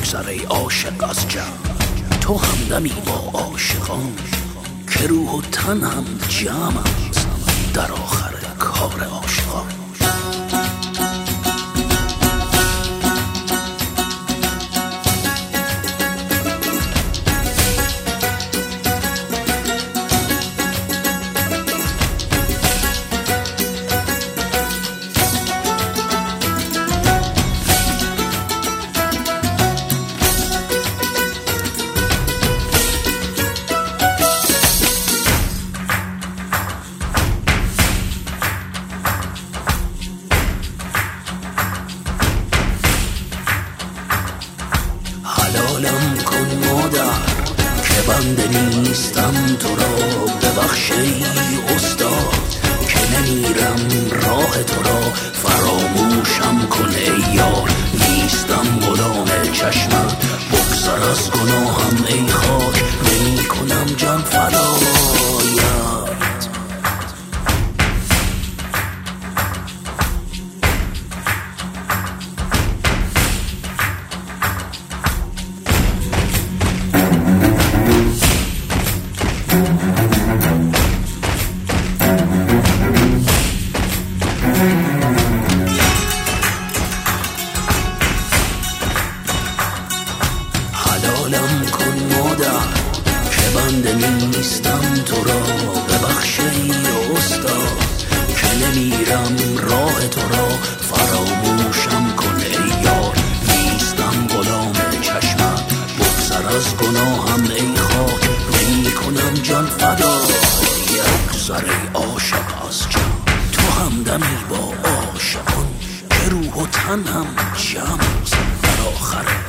بگذر ای عاشق از جمع، تو همدمی با عاشقان که روح و تن هم جمع است در آخر کار عاشقان. حلالم کن مادر که بنده نیستم تو را، ببخش ای استاد که نمیرم راه تو را، فراموشم کن ای یار نیستم غلام چشمت، بگذر از گناهم ای خاک نمی کنم جان فدایت. حلالم کن مادر که بنده نیستم تو را، ببخش ای استاد که نمیرم راه تو را، فراموشم کن ای یار نیستم غلام چشمت، بگذر از گناهم ای خاک نمی کنم جان فدایت. بگذر ای عاشق از جمع، تو همدمی با عاشقان که روح و تن هم جمع است در آخر